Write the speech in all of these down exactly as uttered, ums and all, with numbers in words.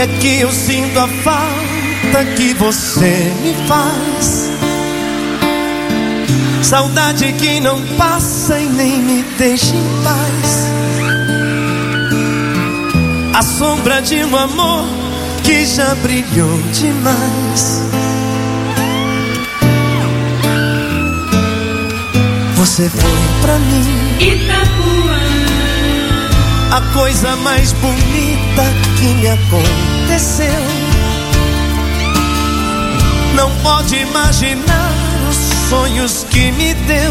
é que eu sinto a falta que você me faz. Saudade que não passa e nem me deixa em paz. A sombra de um amor que já brilhou demais. Você foi pra mim Itapuã, a coisa mais bonita que me aconteceu. Não pode imaginar os sonhos que me deu.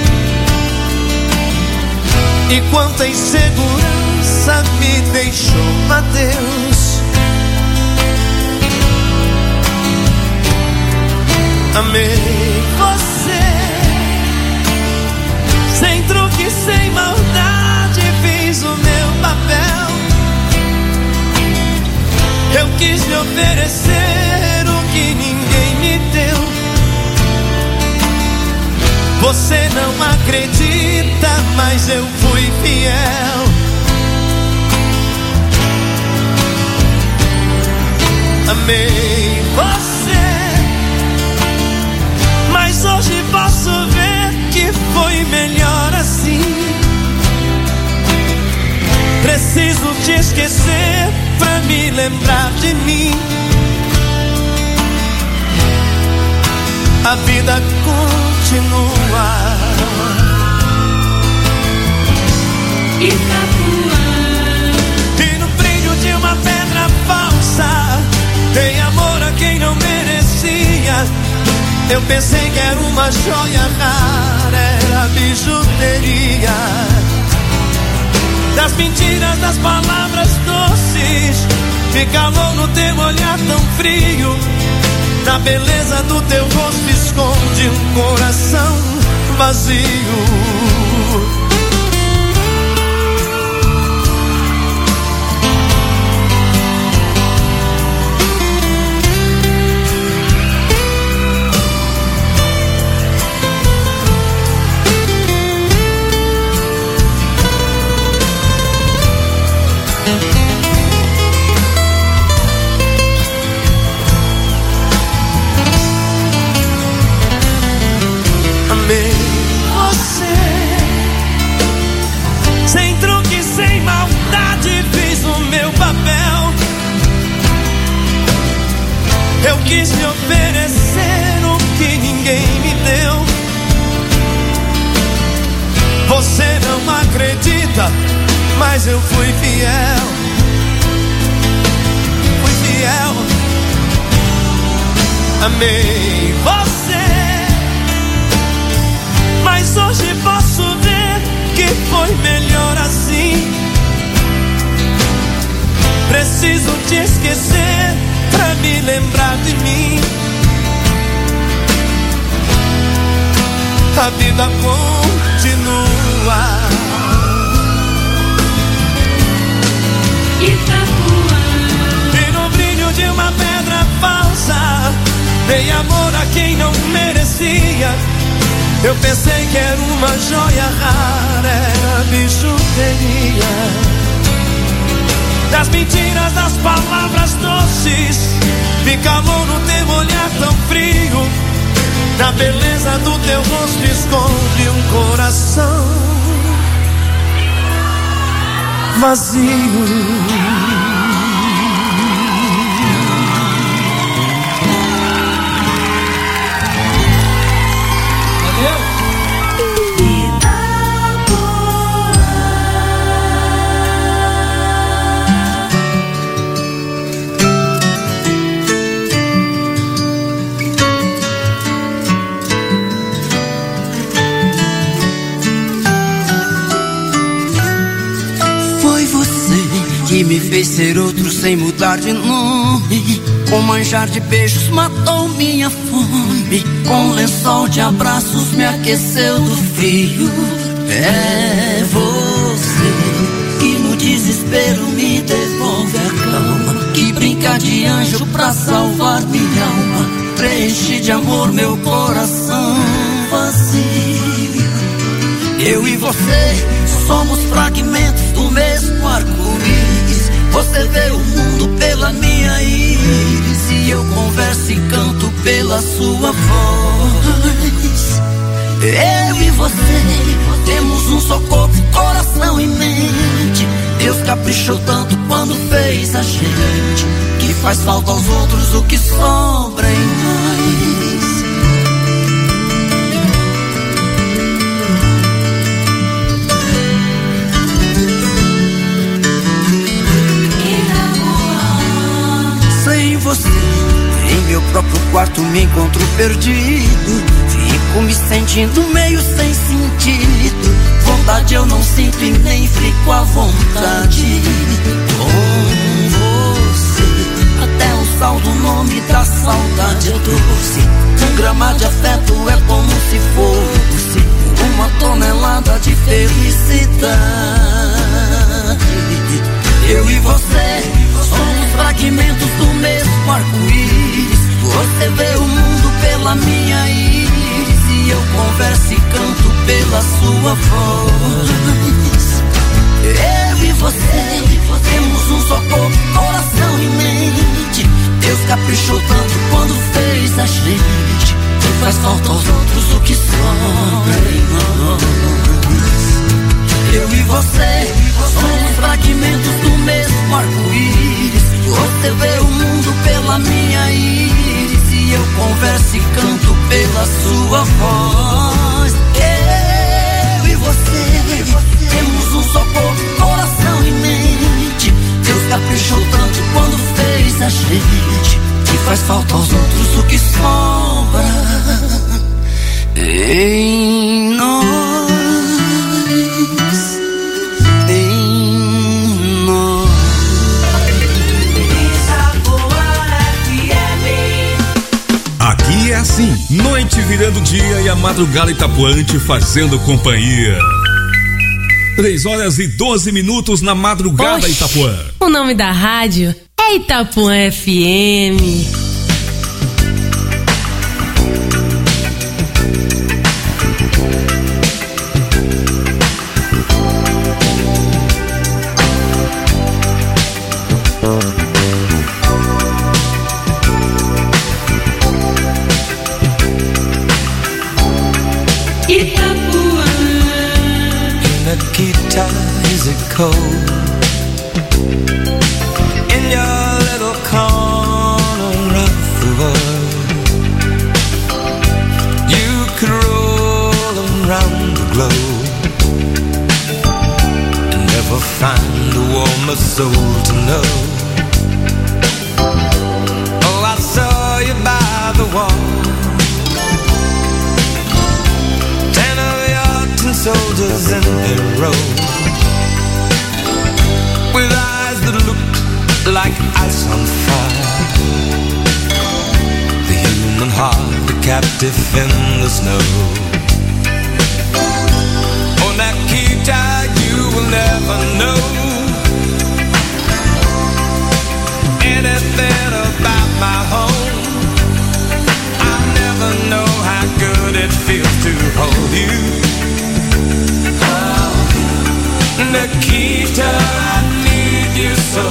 E quanta insegurança me deixou, adeus. Amei você, sem truque, sem maldade, fiz o meu papel. Eu quis lhe oferecer o que ninguém me deu. Você não acredita, mas eu fui fiel. Amei você, mas hoje posso ver que foi melhor assim. Preciso te esquecer pra me lembrar de mim. A vida continua. Itapuã, E no brilho de uma pedra falsa, dei amor a quem não merecia. Eu pensei que era uma joia rara, era bijuteria. Das mentiras, das palavras doces, de calor no teu olhar tão frio. Na beleza do teu rosto esconde um coração vazio. Amei você, sem truque, sem maldade, fiz o meu papel. Eu quis te oferecer o que ninguém me deu. Você não acredita, mas eu fui fiel. Fui fiel. Amei você, mas hoje posso ver que foi melhor assim. Preciso te esquecer pra me lembrar de mim. A vida continua. Itapuã, E no brilho de uma pedra falsa, dei amor a quem não merecia. Eu pensei que era uma joia rara, era bijuteria. Das mentiras, das palavras doces, vi calor no teu olhar tão frio. Na beleza do teu rosto esconde um coração vazio. Que me fez ser outro sem mudar de nome. Com manjar de beijos matou minha fome. Com lençol de abraços me aqueceu do frio. É você que no desespero me devolve a calma. Que brinca de anjo pra salvar minha alma. Preenche de amor meu coração vazio. Eu e você somos fragmentos do mesmo arco-íris. Você vê o mundo pela minha pela sua voz. Eu e você temos um só corpo, coração e mente. Deus caprichou tanto quando fez a gente, que faz falta aos outros o que sobra em nós. Sem você, em meu próprio quarto me encontro perdido. Fico me sentindo meio sem sentido. Vontade eu não sinto e nem fico à vontade. Com você, até o sal do nome da saudade é doce. Um grama de afeto é como se fosse uma tonelada de felicidade. Eu e você somos fragmentos do mesmo arco-íris. Você vê o mundo pela minha íris e eu converso e canto pela sua voz. Eu e você temos um só corpo, coração e mente. Deus caprichou tanto quando fez a gente, que faz falta aos outros o que sobra em nós. Eu e você somos fragmentos do mesmo arco-íris. Você vê o mundo pela minha íris e eu converso e canto pela sua voz. Eu e você temos um só corpo, coração e mente. Deus caprichou tanto quando fez a gente, que faz falta aos outros o que sobra em nós. Aqui é assim, noite virando dia e a madrugada itapuante fazendo companhia. Três horas e doze minutos na madrugada. Oxi, Itapuã. O nome da rádio é Itapuã F M. Nikita, is it cold in your little corner of the world? You could roll around the globe and never find a warmer soul to know. Oh, I saw you by the wall, ten of your ten soldiers in a row, with eyes that looked like ice on fire. The human heart, a captive in the snow. Oh, Nikita, you will never know anything about my home. I'll never know how good it feels to hold you. Nikita, I need you so.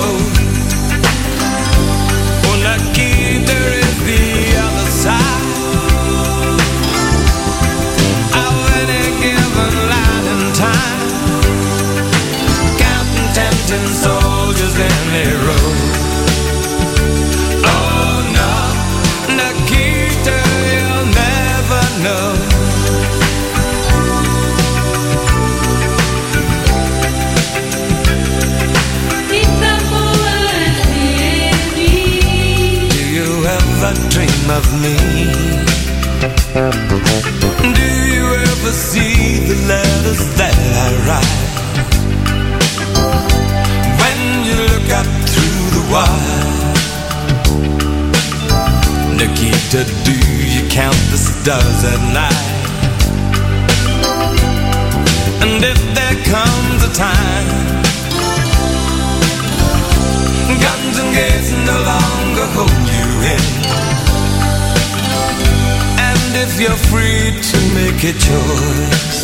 Oh, Nikita is the other side of any given line in time, counting tempting soldiers in a row. Oh no, Nikita, you'll never know. Dream of me? Do you ever see the letters that I write? When you look up through the wire, Nikita, do you count the stars at night? And if there comes a time guns and gates no longer hold you in, and if you're free to make a choice,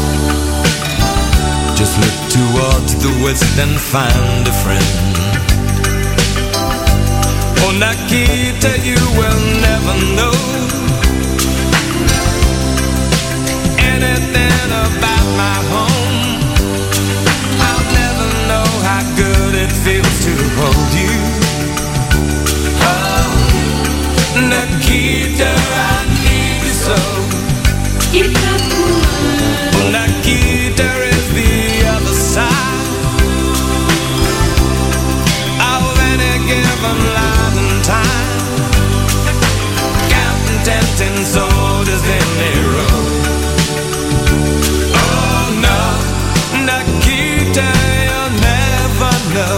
just look towards the west and find a friend. Oh, Nikita, you will never know anything about my home. I'll never know how good it feels to hold you. Oh, Nikita, I need you so. Nikita is the other side of any given line and time, counting tempting soldiers in their row. Oh no, Nikita, you'll never know.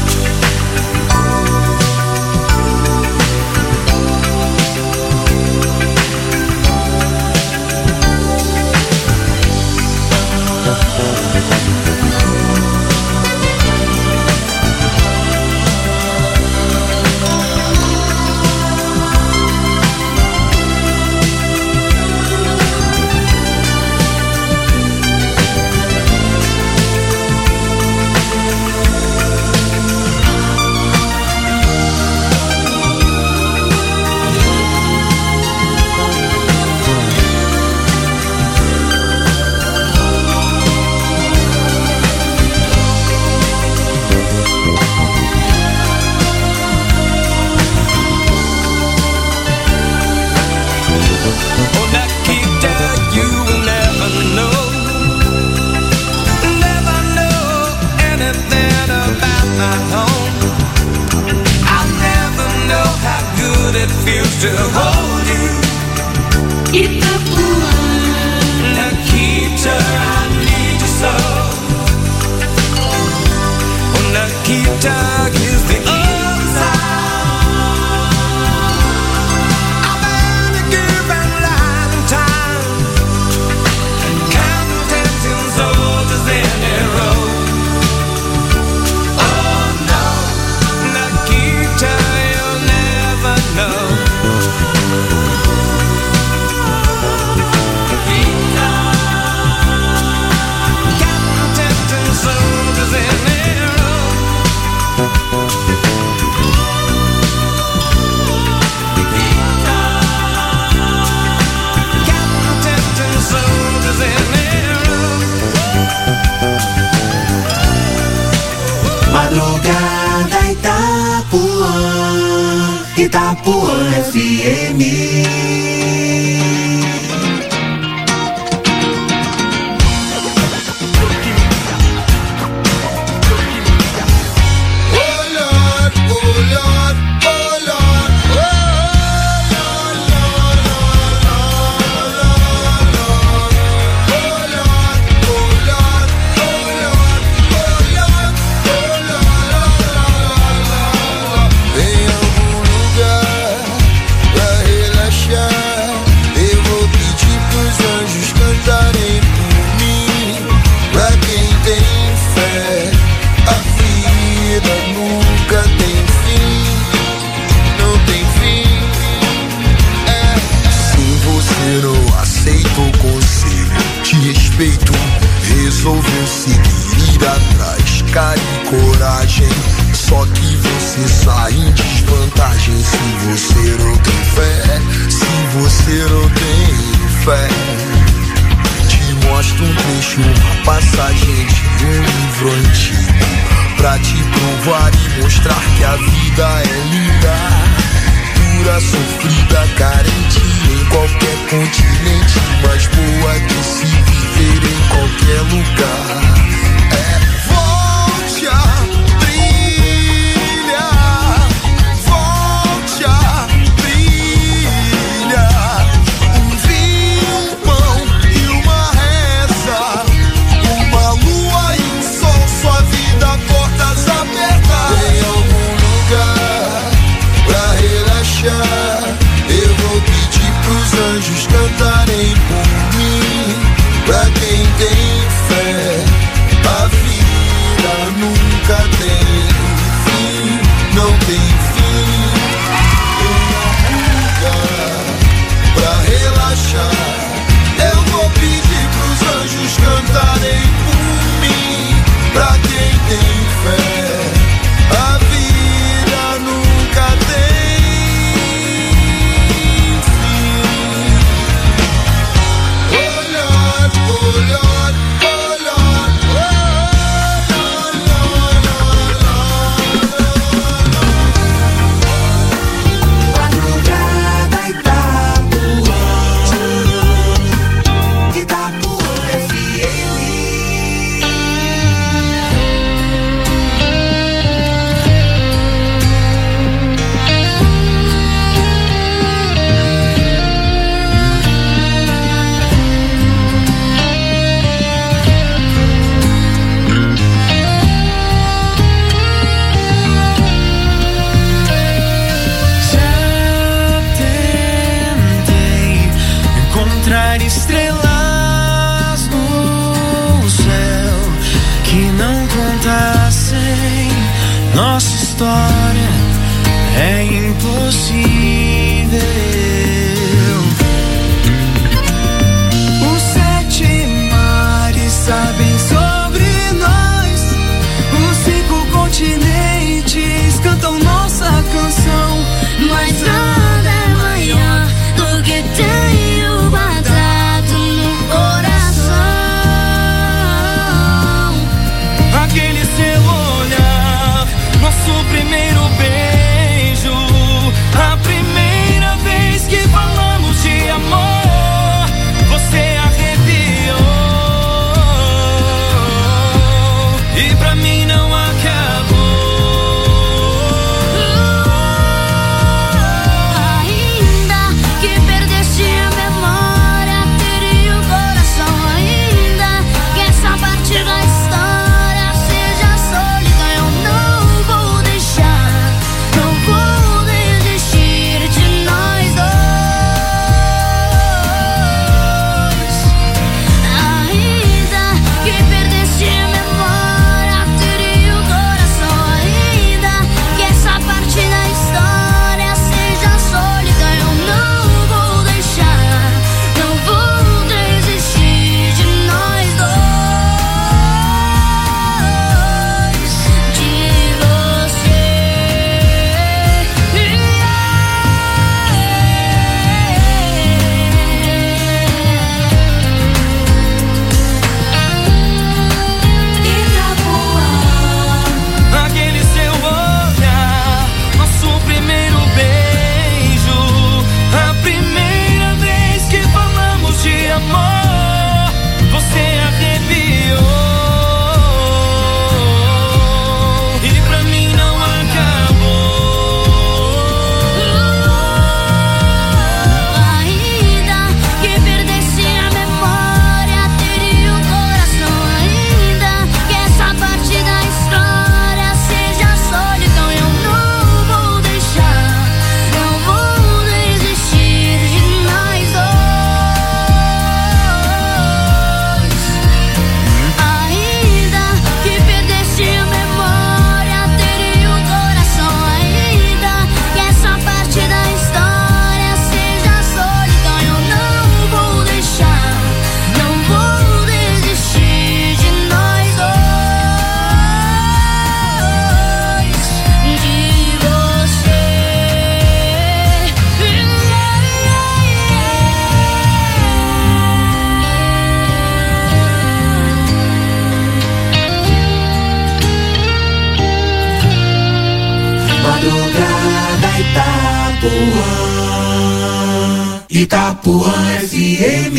It feels to hold you. Itapuã. Nikita, I need you so. Nikita is the other side of any given line and time, counting tempting soldiers in a row. Oh no, Nikita, you'll never know. Madrugada Itapuã, Itapuã F M. Resolveu seguir, ir atrás, cara e coragem. Só que você sai em desvantagem se você não tem fé, se você não tem fé. Te mostro um trecho, uma passagem de um livro antigo, pra te provar e mostrar que a vida é linda, pura, sofrida, carente em qualquer continente, mas boa de se viver em qualquer lugar. É, volte a brilhar, volte a brilhar. Um vinho, um pão e uma reza, uma lua e um sol, sua vida, portas abertas. Tem algum lugar pra relaxar? Eu vou pedir pros anjos cantarem por mim. Pra quem tem fé, possível. Os sete mares sabem sobre nós, os cinco continentes cantam nossa canção. Mas nada é maior do que tenho guardado no coração. Aquele seu olhar, nosso primeiro beijo, a primeira vez que falamos de amor, você arrepiou. E pra mim não acabou. Ainda que perdeste a memória, teria o coração. Ainda que essa parte da história seja sólida, eu não vou deixar, não vou desistir de nós dois. Ainda que perdeste a memória, teria o coração. Ainda que essa parte da história seja sólida, eu não vou deixar, não vou desistir de nós dois, de você. Aquele seu olhar, nosso primeiro beijo, a primeira vez que falamos de amor, você arrepiou. E pra mim não acabou. Ainda que perdesse a memória, teria o coração. Ainda que essa parte da história seja sólida, eu não vou deixar, não vou desistir de nós dois. Ainda que perdesse a memória, teria o coração. Ainda que essa parte da história seja sólida, eu não vou deixar, não vou desistir de nós dois, de você. Madrugada Itapuã, Itapuã F M.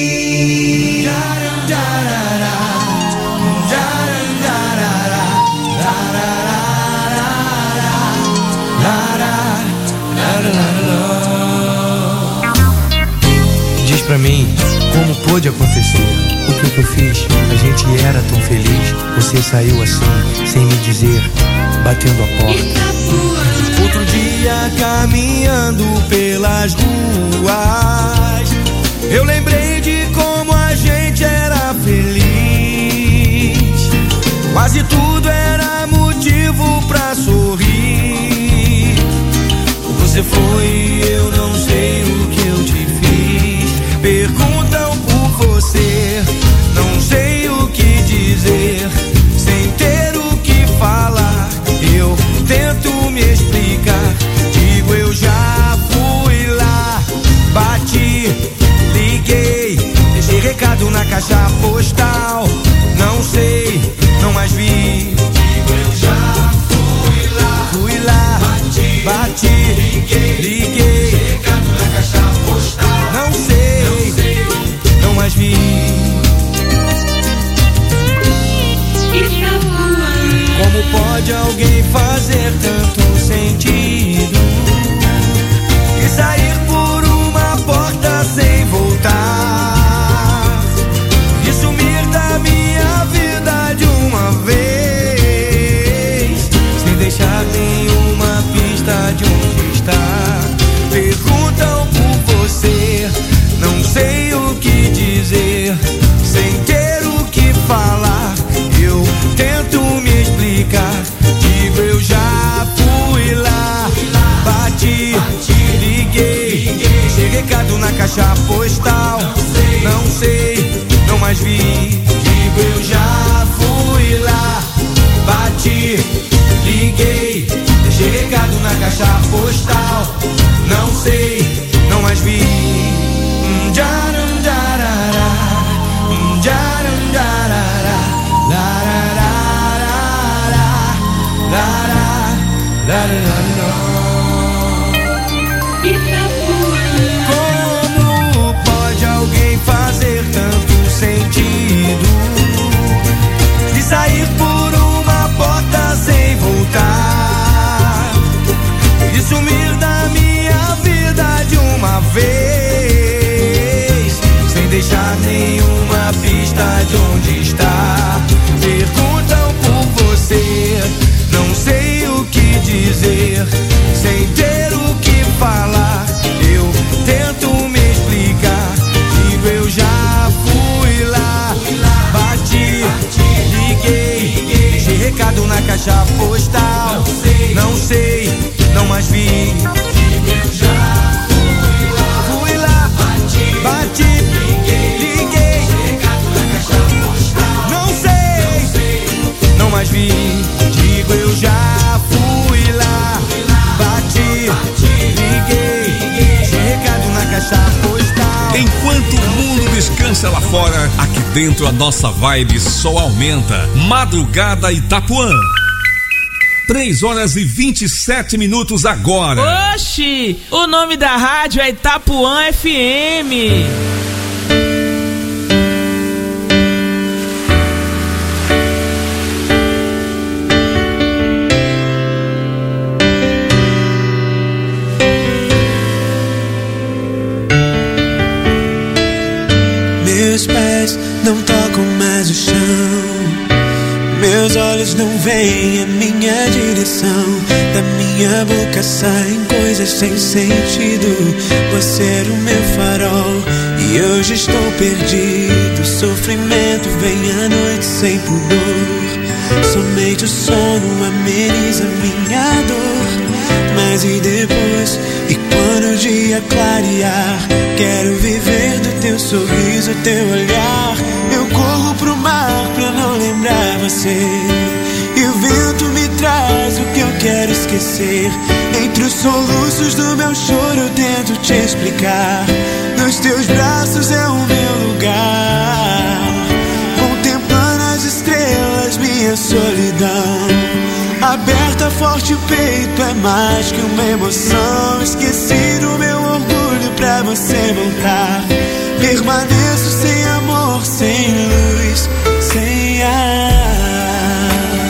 Diz pra mim, como pôde acontecer? O que que eu fiz? A gente era tão feliz. Você saiu assim, sem me dizer, batendo a porta. Outro dia caminhando pelas ruas, eu lembrei de como a gente era feliz. Quase tudo era motivo pra sorrir. Você foi, eu não sei o que eu te fiz. Perguntam por você, não sei o que dizer. Sem ter o que falar, eu tento me explicar. Digo, eu já fui lá, bati, liguei, deixei recado na caixa postal. Não sei, não mais vi. Digo, eu já fui lá, fui lá, bati, bati, liguei, liguei, deixei recado na caixa postal. Não sei, não sei, não mais vi. Como pode alguém fazer tanto sentido e sair por uma porta sem voltar e sumir da minha vida de uma vez, sem deixar nenhuma pista de onde está? Perguntam por você, não sei o que dizer. Sem ter o que falar, eu tento me explicar. Digo, caixa postal. Não sei, não mais vi. Digo, eu já fui lá, bati, liguei, deixei recado na caixa postal. Não sei, não mais vi. Jaram, jarará, jaram, jarará, larararará, larará, larará. Como pode alguém fazer tanto sentido e sair por uma porta sem voltar e sumir da minha vida de uma vez, sem deixar nenhuma pista de onde está? Perguntam por você, não sei o que dizer, sem ter o que falar. Eu tento me explicar. Digo, eu já fui lá, bati, liguei, deixei recado na caixa postal. Não sei, não mais vi. Digo, eu já fui lá, fui lá, bati, bati, liguei, deixei recado na caixa postal. Não sei, não mais vi. Digo, eu já fui lá, bati, liguei, deixei recado na caixa postal. Enquanto o mundo descansa lá fora, aqui dentro a nossa vibe só aumenta. Madrugada Itapuã. três horas e vinte e sete minutos agora. Oxi, o nome da rádio é Itapuã F M. Meus pés não tocam mais o chão, meus olhos não veem a minha direção. Da minha boca saem coisas sem sentido. Você era o meu farol e hoje estou perdido. Sofrimento vem à noite sem pudor. Somente o sono ameniza minha dor. Mas e depois? E quando o dia clarear? Quero viver do teu sorriso, teu olhar. Eu corro pro mar pra não lembrar você. E o vento me traz o que eu quero esquecer. Entre os soluços do meu choro eu tento te explicar. Nos teus braços é o meu lugar, contemplando as estrelas, minha solidão. Aberta forte o peito é mais que uma emoção. Esqueci do meu orgulho pra você voltar. Permaneço sem amor, sem luz, sem ar.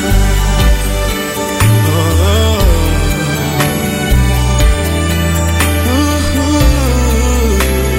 Oh, oh. Uh, uh,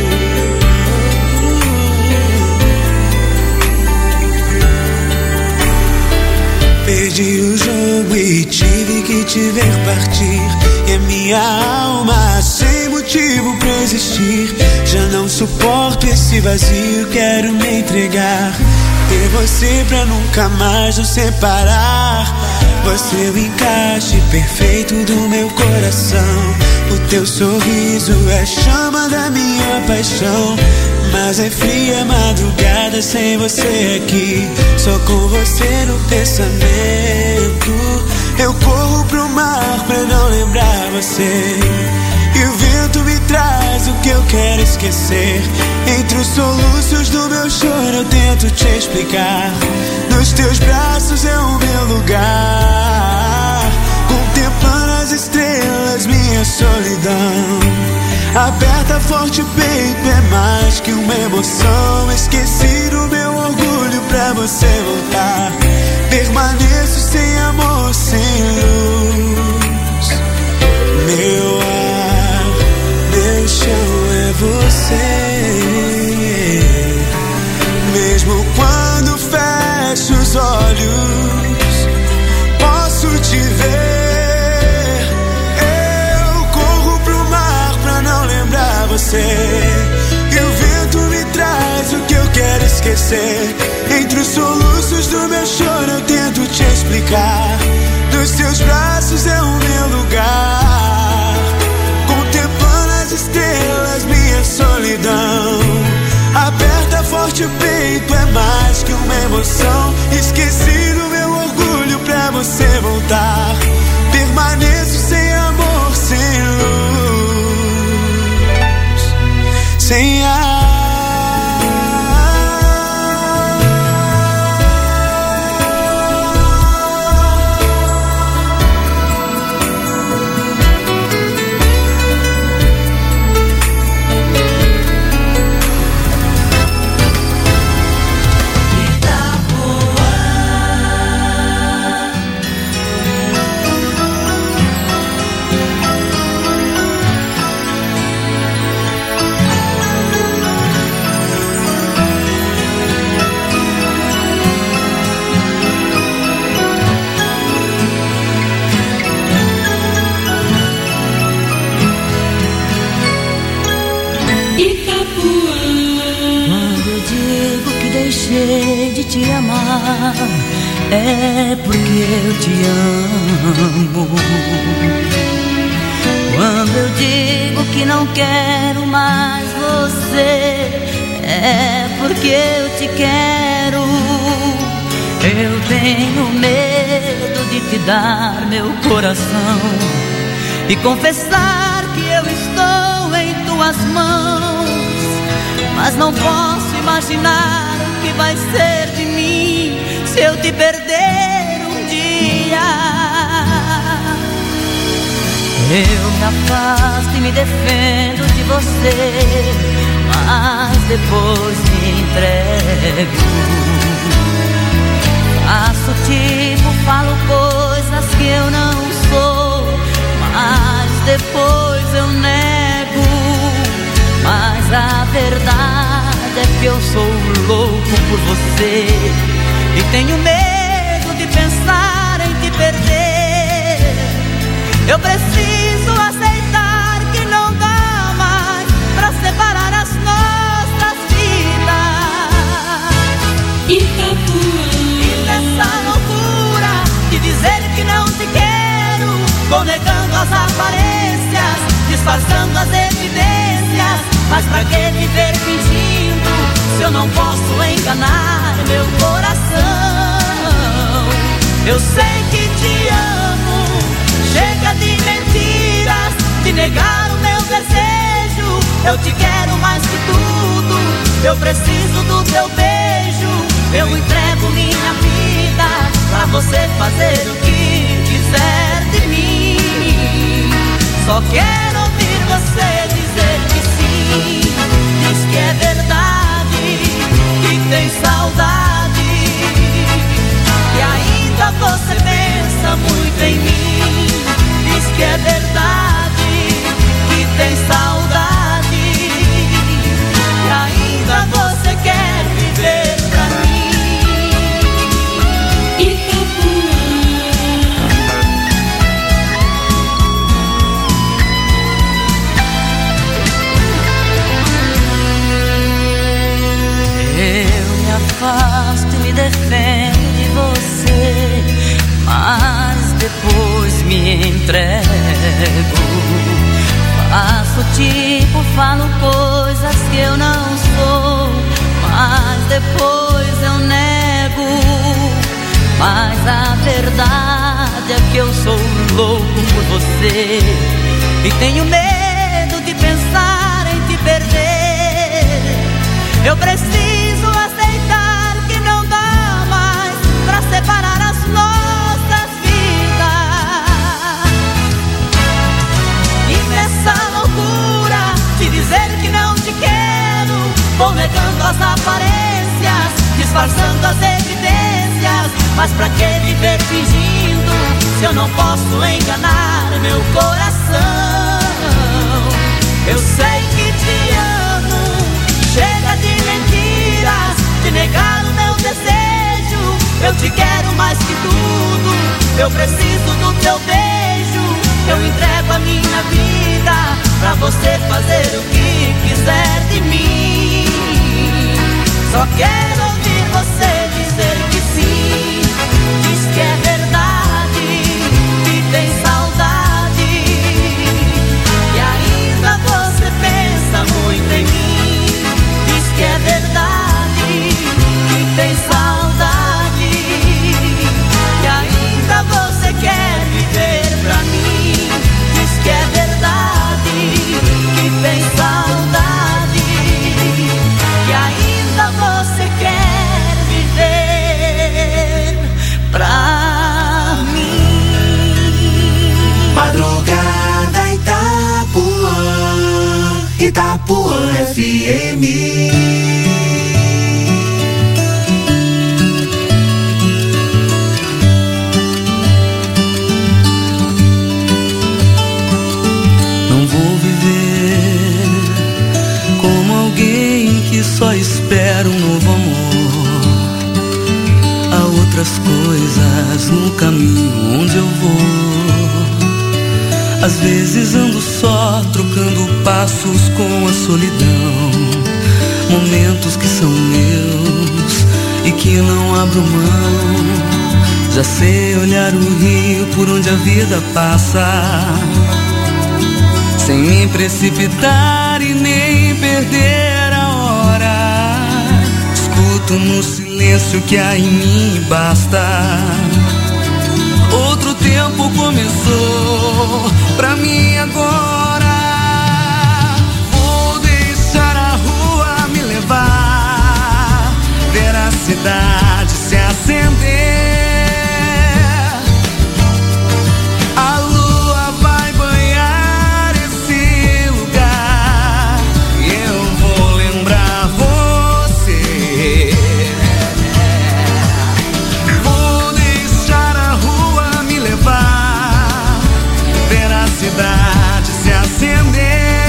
uh. Perdi o jogo e tive que te ver partir. E a minha alma sem motivo pra existir. Já não suporto esse vazio, quero me entregar. Ter você pra nunca mais nos separar. Você é o encaixe perfeito do meu coração. O teu sorriso é a chama da minha paixão. Mas é fria madrugada sem você aqui. Só com você no pensamento. Eu corro pro mar pra não lembrar você. E o vento me traz o que eu quero esquecer. Entre os soluços do meu choro eu tento te explicar. Nos teus braços é o meu lugar, contemplando as estrelas, minha solidão. Aperta forte o peito, é mais que uma emoção. Esqueci do meu orgulho pra você voltar. Permaneço sem amor, sem luz. Meu ar, meu chão é você. Mesmo quando fecho os olhos, posso te ver. Eu corro pro mar pra não lembrar você. E o vento me traz o que eu quero esquecer. Entre os soluços do meu choro eu tento te explicar. Nos teus braços é o meu lugar, contemplando as estrelas, minha solidão. emoção. Esqueci do meu orgulho pra você voltar. Permaneço sem amor, sem luz, sem ar. Deixei de te amar, é porque eu te amo. Quando eu digo que não quero mais você, é porque eu te quero. Eu tenho medo de te dar meu coração e confessar que eu estou em tuas mãos, mas não posso imaginar o que vai ser de mim se eu te perder um dia. Eu me afasto e me defendo de você, mas depois me entrego. Faço tipo, falo coisas que eu não sou, mas depois eu nego. Mas a verdade é que eu sou louco por você e tenho medo de pensar em te perder. Eu preciso aceitar que não dá mais pra separar as nossas vidas. Itapuã. E nessa loucura de dizer que não te quero, vou negando as aparências, disfarçando as evidências. Mas pra que viver fingindo se eu não posso enganar meu coração? Eu sei que te amo, chega de mentiras, de negar o meu desejo. Eu te quero mais que tudo, eu preciso do teu beijo. Eu entrego minha vida pra você fazer o que quiser de mim. Só quero ouvir você dizer que sim. Diz que é verdade, que tem saudade, que ainda você pensa muito em mim. Diz que é verdade, que tem saudade, que ainda você quer viver pra mim. Afasto e me defendo de você, mas depois me entrego. Faço tipo, falo coisas que eu não sou, mas depois eu nego. Mas a verdade é que eu sou louco por você e tenho medo de pensar em te perder. Eu preciso aceitar que não dá mais pra separar as nossas vidas. E nessa loucura de dizer que não te quero, vou negando as aparências, disfarçando as evidências. Mas pra que viver fingindo se eu não posso enganar meu coração? Eu sei que te amo, chega de mentiras, de negar o meu desejo. Eu te quero mais que tudo, eu preciso do teu beijo. Eu entrego a minha vida pra você fazer o que quiser de mim. Só quero ouvir você dizer que sim. Diz que é verdade, que tem saudade, e ainda você pensa muito em mim. Diz que é verdade, que tem saudade, Itapuã F M. Só espero um novo amor. Há outras coisas no caminho onde eu vou. Às vezes ando só, trocando passos com a solidão. Momentos que são meus e que não abro mão. Já sei olhar o rio por onde a vida passa, sem me precipitar e nem perder a hora. Escuto no silêncio que há em mim e basta. Outro tempo começou pra mim agora. Vou deixar a rua me levar, ver a cidade se acender. Cidade se acender,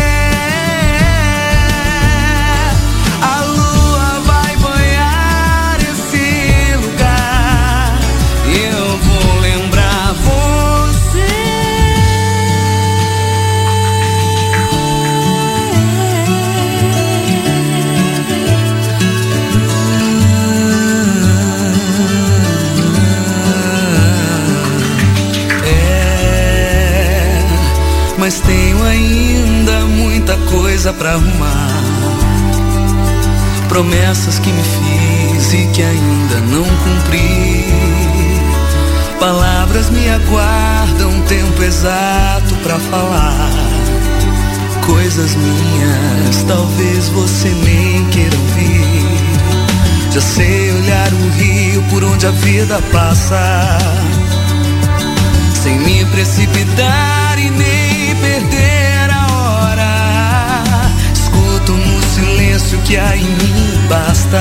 a lua vai banhar esse lugar e eu vou lembrar você. Mas tenho ainda muita coisa pra arrumar. Promessas que me fiz e que ainda não cumpri. Palavras me aguardam tempo exato pra falar. Coisas minhas, talvez você nem queira ouvir. Já sei olhar o rio por onde a vida passa, sem me precipitar e nem perder a hora. Escuto no silêncio que há em mim basta.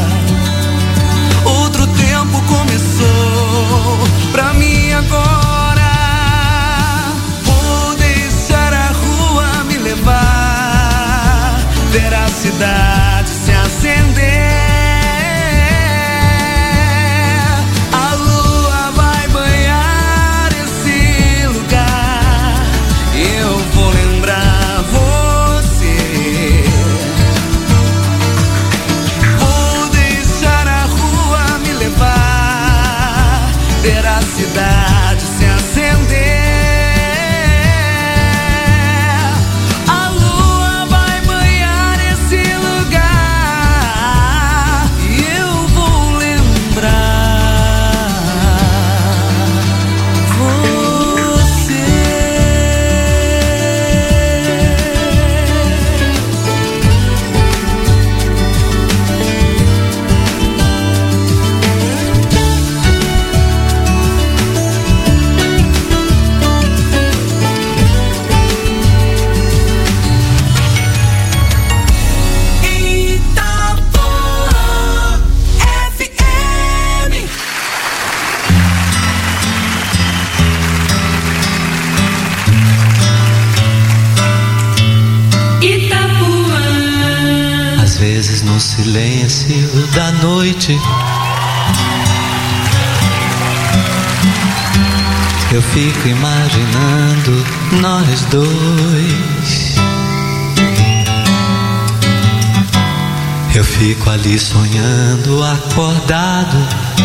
Outro tempo começou pra mim agora. Vou deixar a rua me levar, ver a cidade se acender. Ver a cidade se acender, a lua vai banhar esse lugar e eu vou lembrar você. Às vezes no silêncio da noite eu fico imaginando nós dois. Eu fico ali sonhando, acordado,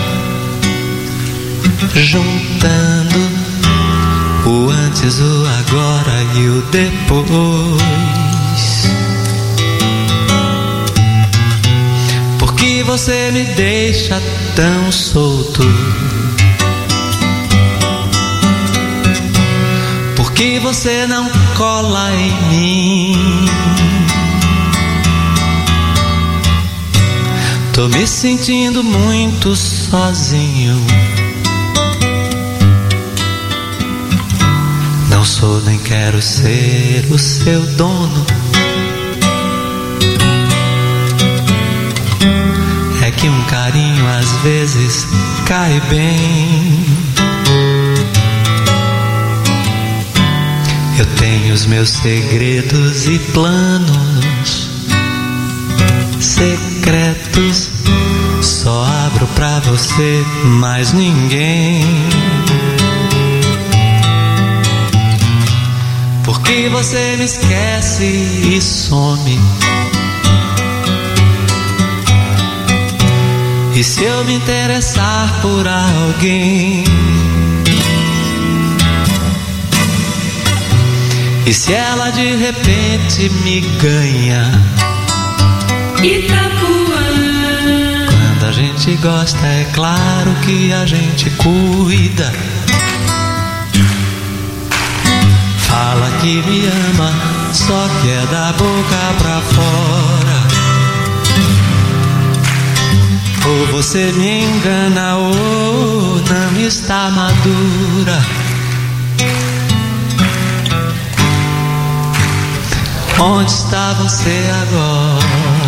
juntando o antes, o agora e o depois. Por que você me deixa tão solto? Por que você não cola em mim? Tô me sentindo muito sozinho. Não sou nem quero ser o seu dono. que um carinho às vezes cai bem. Eu tenho os meus segredos e planos secretos, só abro pra você, mais ninguém. Porque você me esquece e some. E se eu me interessar por alguém? E se ela de repente me ganha? Itapuã. Quando a gente gosta, é claro que a gente cuida. Fala que me ama, só que é da boca pra fora. Ou você me engana ou não está madura. Onde está você agora?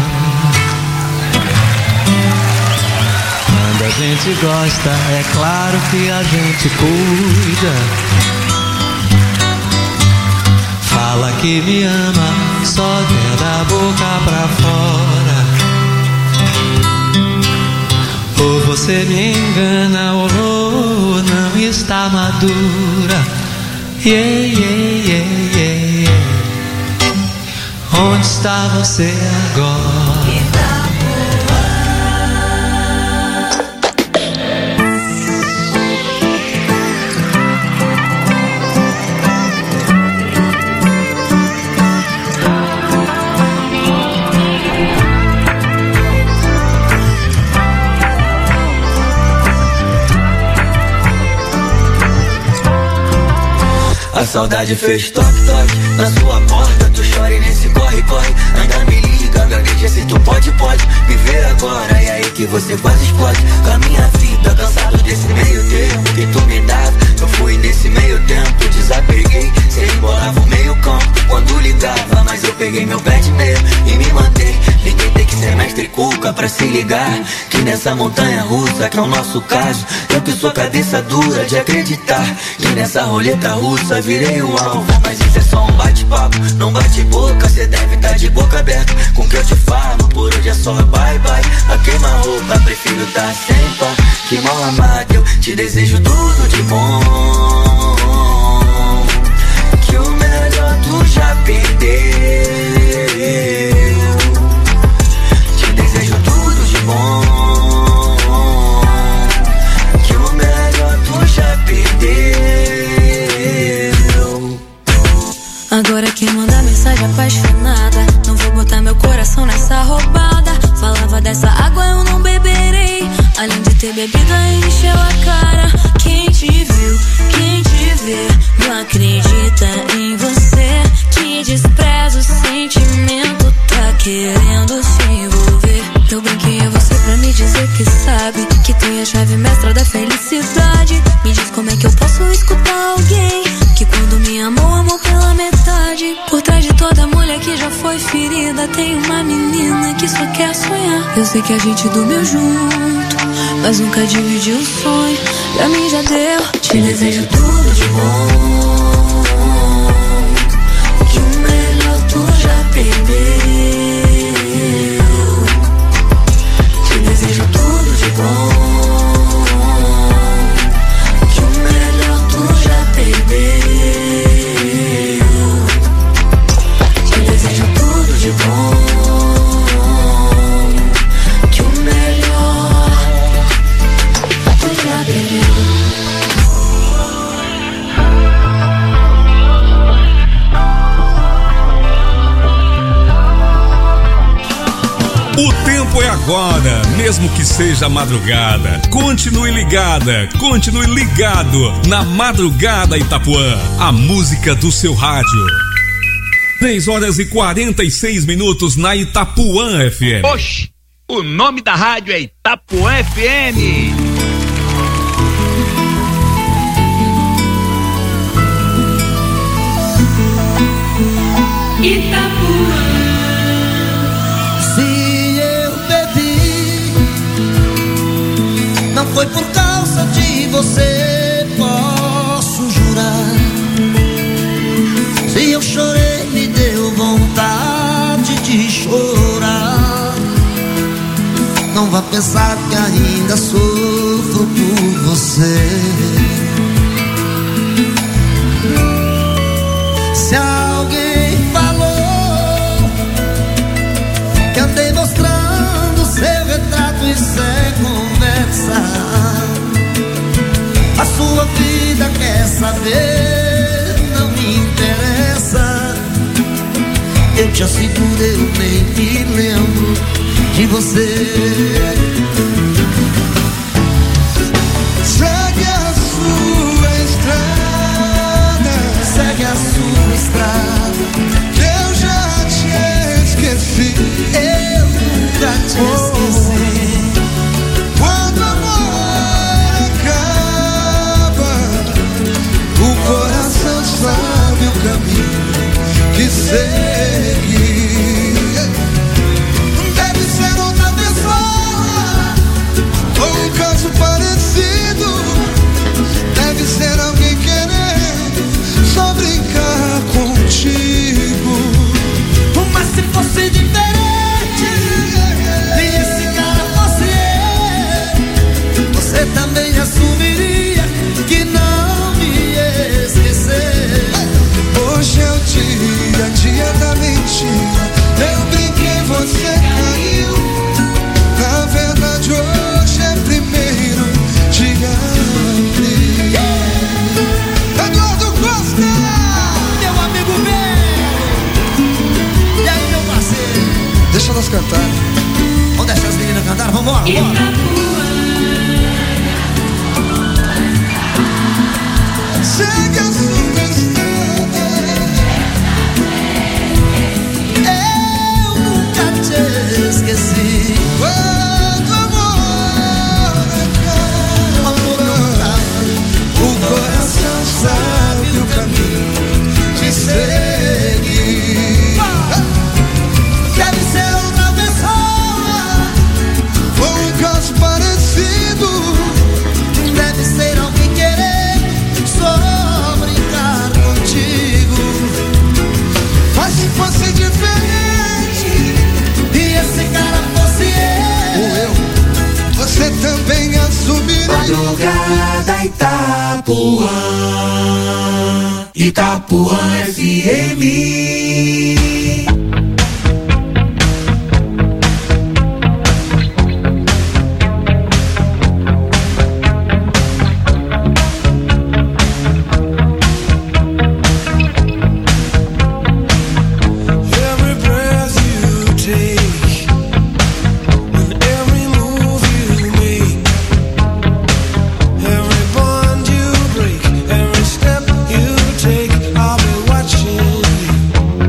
Quando a gente gosta, é claro que a gente cuida. Fala que me ama, só que é da boca pra fora. Ou você me engana ou não está madura. Yeah, yeah, yeah, yeah, yeah. Onde está você agora? A saudade fez toque-toque na sua porta. Tu chora e nesse corre-corre. Ainda me liga, gagueja se tu pode, pode me ver agora. E aí que você quase explode com a minha vida. Cansado desse meio termo que tu me dava. Eu fui nesse meio tempo, desapeguei. Cê embolava o meio campo quando ligava. Mas eu peguei meu pé de meio e me mantei. Ninguém tem que ser mestre cuca pra se ligar que nessa montanha russa que é o nosso caso. Eu que sou cabeça dura de acreditar que nessa roleta russa virei o alvo. Mas isso é só um bate-papo, não bate boca. Cê deve tá de boca aberta com o que eu te falo. Por hoje é só bye bye. A queima-roupa, prefiro tá sem pá. Que mal amado, eu te desejo tudo de bom. Que o melhor tu já perdeu. Te desejo tudo de bom. Que o melhor tu já perdeu. Agora quem manda mensagem apaixonada. Não vou botar meu coração nessa roubada. Falava dessa água eu não beberei. Além de ter bebido encheu a cara. Quem te viu, quem te vê, não acredita em você. Que despreza o sentimento, tá querendo se envolver. Eu brinquei a você pra me dizer que sabe que tem a chave mestra da felicidade. Me diz como é que eu posso escutar alguém que quando me amou, amou pela metade. Por trás de toda mulher que já foi ferida tem uma menina que só quer sonhar. Eu sei que a gente dormiu junto, mas nunca dividiu um sonho. Pra mim já deu. Te desejo tudo de bom. Que o melhor tu já perdeu. Te desejo tudo de bom. Que o melhor tu já perdeu. Te desejo tudo de bom. Que o melhor tu já perdeu. O tempo é agora, mesmo que seja madrugada. Continue ligada, continue ligado na Madrugada Itapuã, a música do seu rádio. três horas e quarenta e seis minutos na Itapuã F M. Oxi, o nome da rádio é Itapuã F M. Itapuã. Se eu bebi a pensar que ainda sofro por você. Se alguém falou que andei mostrando seu retrato e sem conversa, a sua vida quer saber, não me interessa. Eu te asseguro, eu nem me lembro de você. Segue a sua estrada, segue a sua estrada, que eu já te esqueci. Eu nunca te oh. esqueci. Quando o amor acaba, o coração sabe o caminho que segue. Deve ser outra pessoa, ou um caso parecido. Deve ser alguém querendo só brincar contigo. Mas se fosse diferente e esse cara fosse eu, você também assumiria que não me esquecer. Hoje é o dia, dia da mentira. Eu brinquei, você caiu. Na verdade hoje é primeiro de abril. Eduardo Costa, meu amigo meu. E aí, meu parceiro? deixa nós cantar. Vamos deixar as meninas cantar, vambora, vambora. Segue a sua estrada. Eu nunca te esqueci. Quando o amor acaba, o coração sabe o caminho de seguir. Deve ser outra pessoa, ou um caso parecido. deve ser alguém querendo só brincar contigo. Mas se fosse diferente e esse cara fosse eu, ou eu, você também assumiria. Madrugada Itapuã, Itapuã F M. Every step you take, I'll be watching you.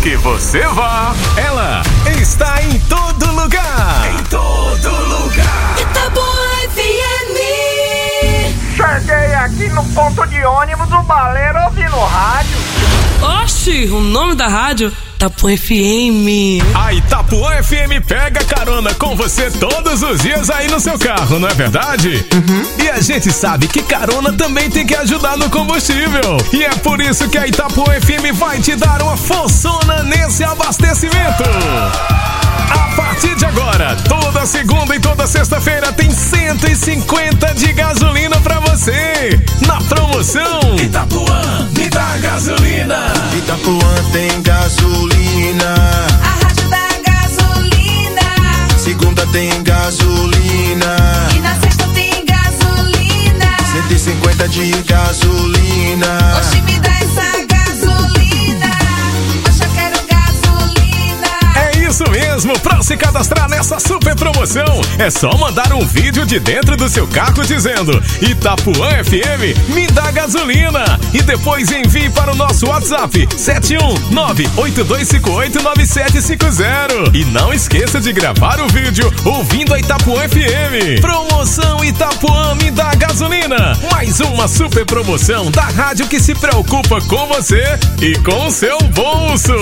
que você vá, ela está em todo lugar. Em todo lugar. Itapuã F M. Cheguei aqui no ponto de ônibus do Baleiro ouvindo rádio. Oxi, o nome da rádio? Itapuã F M. A Itapuã F M pega carona com você todos os dias aí no seu carro, não é verdade? Uhum. E a gente sabe que carona também tem que ajudar no combustível. E é por isso que a Itapuã F M vai te dar uma forçona nesse abastecimento. A partir de agora, toda segunda e toda sexta-feira tem cento e cinquenta de gasolina pra você. Na promoção Itapuã, me dá gasolina. Itapuã tem gasolina. A rádio da gasolina. Segunda tem gasolina. E na sexta tem gasolina. cento e cinquenta de gasolina. Oxi, me dá essa gasolina. Hoje eu quero gasolina. É isso mesmo, pra se cadastrar nessa super promoção, é só mandar um vídeo de dentro do seu carro dizendo Itapuã F M, me dá gasolina. E depois envie para o nosso WhatsApp sete um nove oito dois cinco oito nove sete cinco zero. E não esqueça de gravar o vídeo ouvindo a Itapuã F M. Promoção Itapuã, me dá gasolina. Mais uma super promoção da rádio que se preocupa com você e com o seu bolso.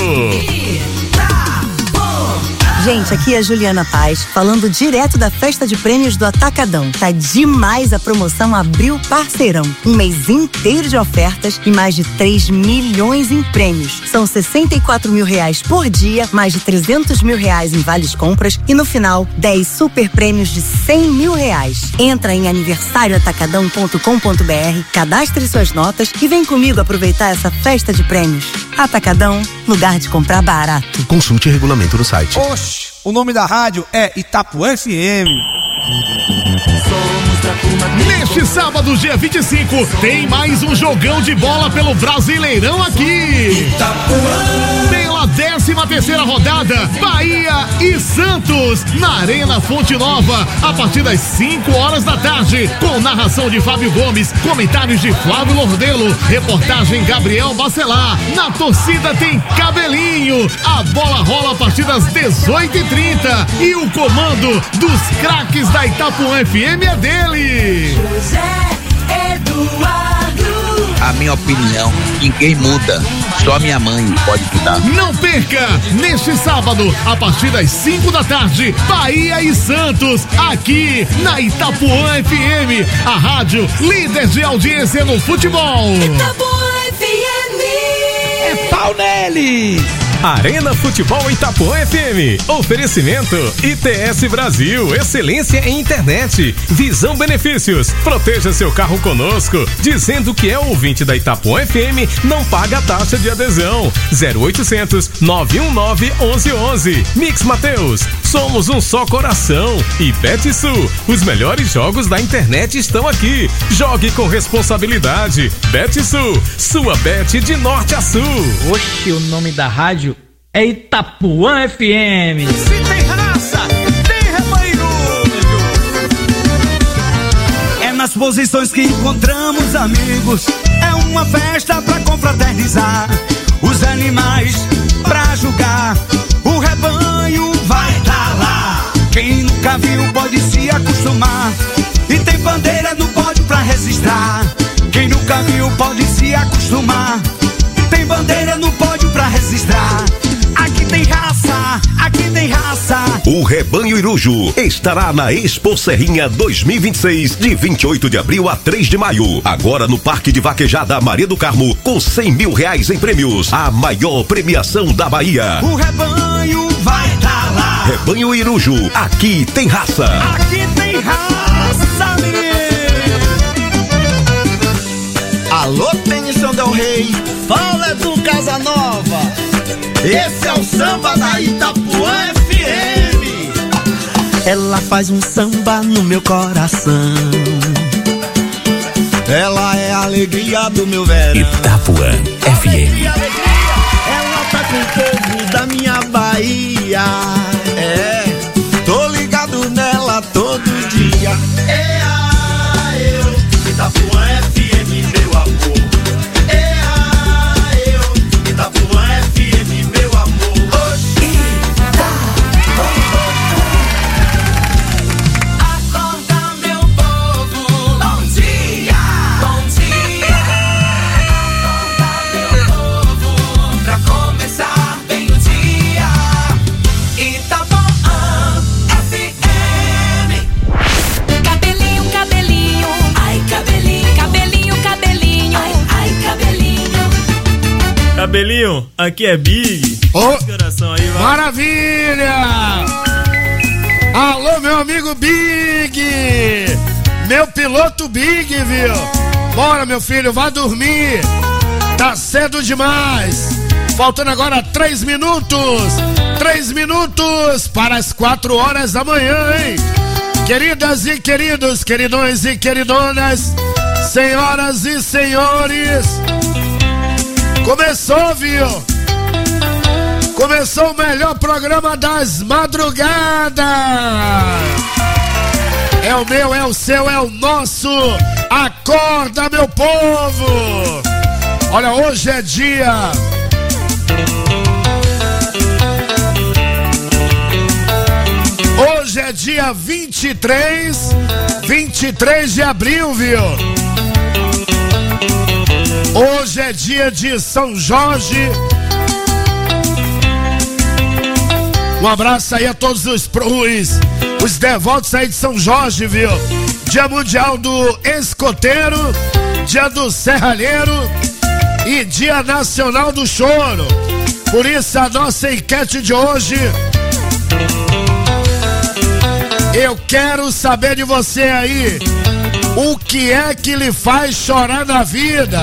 Gente, aqui é a Juliana Paz, falando direto da festa de prêmios do Atacadão. Tá demais a promoção Abril Parceirão. Um mês inteiro de ofertas e mais de três milhões em prêmios. São sessenta e quatro mil reais por dia, mais de trezentos mil reais em vales compras e no final, dez super prêmios de cem mil reais. Entra em aniversário atacadão ponto com ponto b r, cadastre suas notas e vem comigo aproveitar essa festa de prêmios. Atacadão, lugar de comprar barato. Consulte o regulamento no site. Oxi, o nome da rádio é Itapuã F M. Neste sábado, dia vinte e cinco, tem mais um jogão de bola pelo Brasileirão aqui. Itapuã. Pela décima terceira rodada, Bahia e Santos, na Arena Fonte Nova, a partir das cinco horas da tarde, com narração de Fábio Gomes, comentários de Flávio Lordelo, reportagem Gabriel Bacelar. Na torcida tem Cabelinho. A bola rola a partir das dezoito e trinta e o comando dos craques da Itapuã F M é dele. José Eduardo. A minha opinião, ninguém muda, só minha mãe pode mudar. Não perca, neste sábado, a partir das cinco da tarde, Bahia e Santos, aqui na Itapuã F M, a rádio líder de audiência no futebol. Itapuã F M. É pau nele! Arena Futebol Itapuã F M. Oferecimento I T S Brasil, excelência em internet. Visão Benefícios. Proteja seu carro conosco. Dizendo que é ouvinte da Itapuã F M, não paga a taxa de adesão. zero oitocentos, nove um nove, onze onze. Mix Mateus. Somos um só coração. E BetSul. Os melhores jogos da internet estão aqui. Jogue com responsabilidade. BetSul. Sua bet de norte a sul. Oxe, o nome da rádio é Itapuã F M. Se tem raça, tem rebanho. É nas posições que encontramos amigos. É uma festa pra confraternizar. Os animais pra julgar. O rebanho vai tá lá. Quem nunca viu pode se acostumar. E tem bandeira no pódio pra registrar. Quem nunca viu pode se acostumar. Tem bandeira no pódio pra registrar. Aqui tem raça, aqui tem raça. O Rebanho Iruju estará na Expo Serrinha dois mil e vinte e seis, de vinte e oito de abril a três de maio. Agora no Parque de Vaquejada Maria do Carmo, com cem mil reais em prêmios. A maior premiação da Bahia. O rebanho vai tá lá. Rebanho Iruju, aqui tem raça. Aqui tem raça, menino. Alô, Benção Del Rey, fala do Casanova. Esse é o samba da Itapuã F M. Ela faz um samba no meu coração. Ela é a alegria do meu verão. Itapuã F M. Ela tá com o povo da minha Bahia. É, tô ligado nela todo dia. É a eu, Itapuã F M, meu amor. É a eu, Itapuã F M, meu amor. Cabelinho, aqui é Big. Ô, coração aí, vai. Maravilha! Alô, meu amigo Big! Meu piloto Big, viu? Bora, meu filho, vá dormir. Tá cedo demais. Faltando agora três minutos. Três minutos para as quatro horas da manhã, hein? Queridas e queridos, queridões e queridonas, senhoras e senhores, começou, viu? Começou o melhor programa das madrugadas. É o meu, é o seu, é o nosso. Acorda, meu povo. Olha, hoje é dia... Hoje é dia vinte e três, vinte e três de abril, viu? Hoje é dia de São Jorge. Um abraço aí a todos os, os, os devotos aí de São Jorge, viu? Dia mundial do escoteiro, dia do serralheiro e dia nacional do choro. Por isso a nossa enquete de hoje... Eu quero saber de você aí, o que é que lhe faz chorar na vida?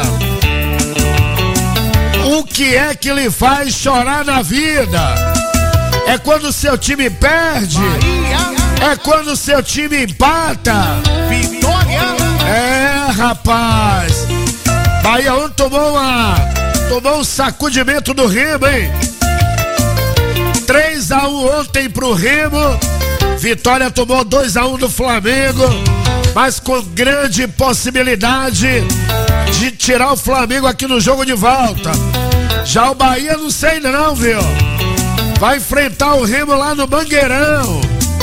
O que é que lhe faz chorar na vida? É quando seu time perde? É quando seu time empata? É, rapaz. Bahia ontem tomou uma, tomou um sacudimento do Remo, hein? três a um ontem pro Remo. Vitória tomou dois a um do Flamengo, mas com grande possibilidade de tirar o Flamengo aqui no jogo de volta. Já o Bahia não sei não, viu? Vai enfrentar o Remo lá no Mangueirão.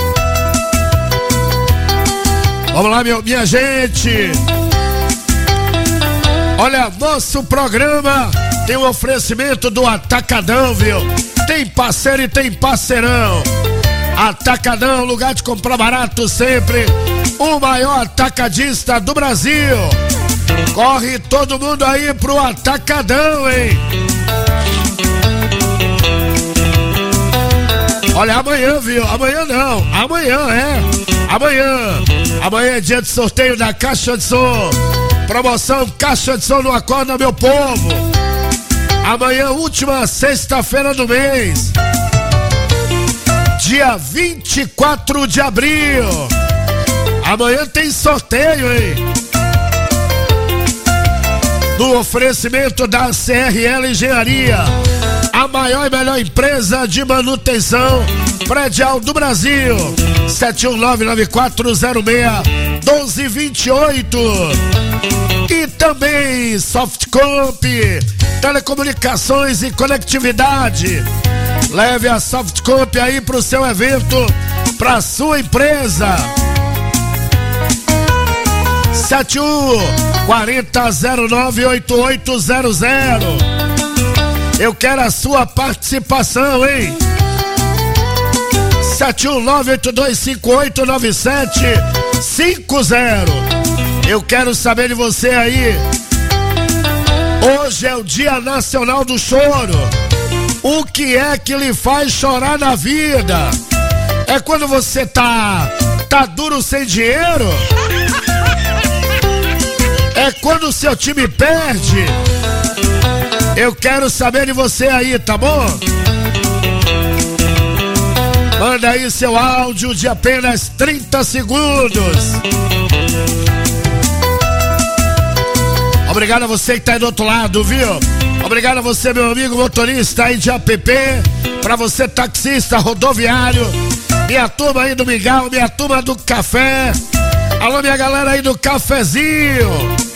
Vamos lá, meu, minha gente. Olha, nosso programa tem um oferecimento do Atacadão, viu? Tem parceiro e tem parceirão. Atacadão, lugar de comprar barato sempre. O maior atacadista do Brasil. Corre todo mundo aí pro Atacadão, hein? Olha, amanhã, viu? Amanhã não, amanhã é. Amanhã. Amanhã é dia de sorteio da Caixa de Som. Promoção Caixa de Som no Acorda, meu povo. Amanhã, última sexta-feira do mês. Dia vinte e quatro de abril. Amanhã tem sorteio, hein? No oferecimento da C R L Engenharia, a maior e melhor empresa de manutenção predial do Brasil. sete um nove nove quatro zero seis um dois dois oito. E também Softcomp, telecomunicações e conectividade. Leve a Softcomp aí pro seu evento, pra sua empresa. sete um quatro zero nove oito oito zero zero. Eu quero a sua participação, hein? sete um nove oito dois cinco oito nove sete cinco zero. Eu quero saber de você aí. Hoje é o Dia Nacional do Choro. O que é que lhe faz chorar na vida? É quando você tá tá duro sem dinheiro? É quando o seu time perde? Eu quero saber de você aí, tá bom? Manda aí seu áudio de apenas trinta segundos. Obrigado a você que tá aí do outro lado, viu? Obrigado a você, meu amigo motorista aí de app. Pra você, taxista, rodoviário. Minha turma aí do Mingau, minha turma do café. Alô, minha galera aí do cafezinho.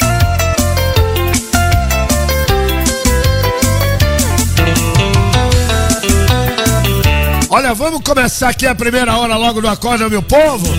Olha, vamos começar aqui a primeira hora logo do Acorda, meu povo.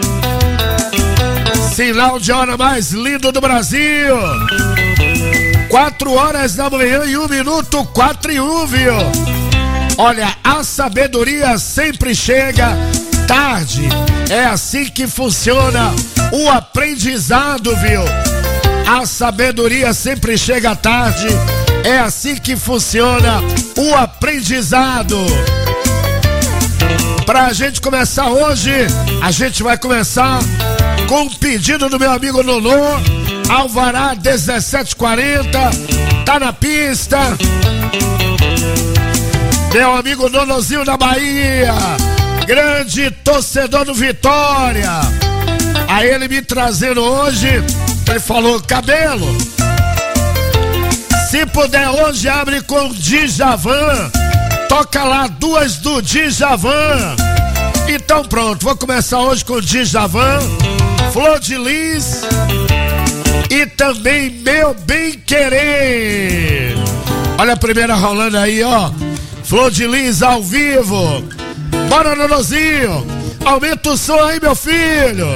Sinal de hora mais lindo do Brasil. Quatro horas da manhã e um minuto, quatro e um, viu? Olha, a sabedoria sempre chega tarde. É assim que funciona o aprendizado, viu? A sabedoria sempre chega tarde É assim que funciona o aprendizado. Pra gente começar hoje, a gente vai começar com um pedido do meu amigo Nonô, Alvará dezessete quarenta, tá na pista. Meu amigo Nonozinho da Bahia, grande torcedor do Vitória. Aí ele me trazendo hoje, ele falou, cabelo, se puder hoje abre com Djavan, toca lá duas do Djavan. Então pronto, vou começar hoje com Djavan, Flor de Lis e também Meu Bem Querer. Olha a primeira rolando aí, ó. Flor de Lis ao vivo. Bora, Nonozinho, aumenta o som aí, meu filho.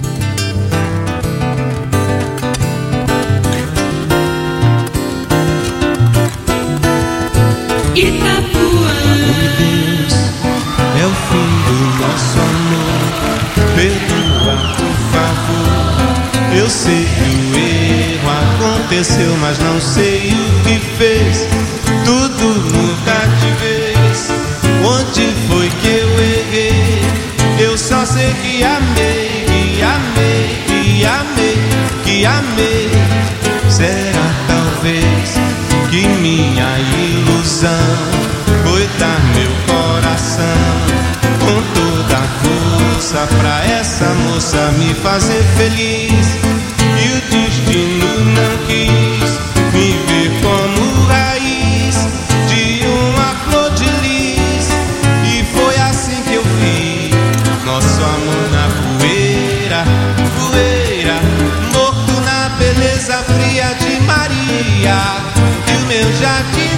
Itapuã, é o fim do nosso amor. Perdoa, por favor. Eu sei que o erro aconteceu, mas não sei o que fez. Tudo nunca de vez. Onde foi que eu errei? Eu só sei que amei, que amei, que amei, que amei. Será talvez que minha ilusão foi dar meu coração com toda a força pra essa moça me fazer feliz. E o destino não quis me ver como raiz de uma flor de lis. E foi assim que eu vi nosso amor na poeira, poeira, morto na beleza fria de Maria. E o meu jardim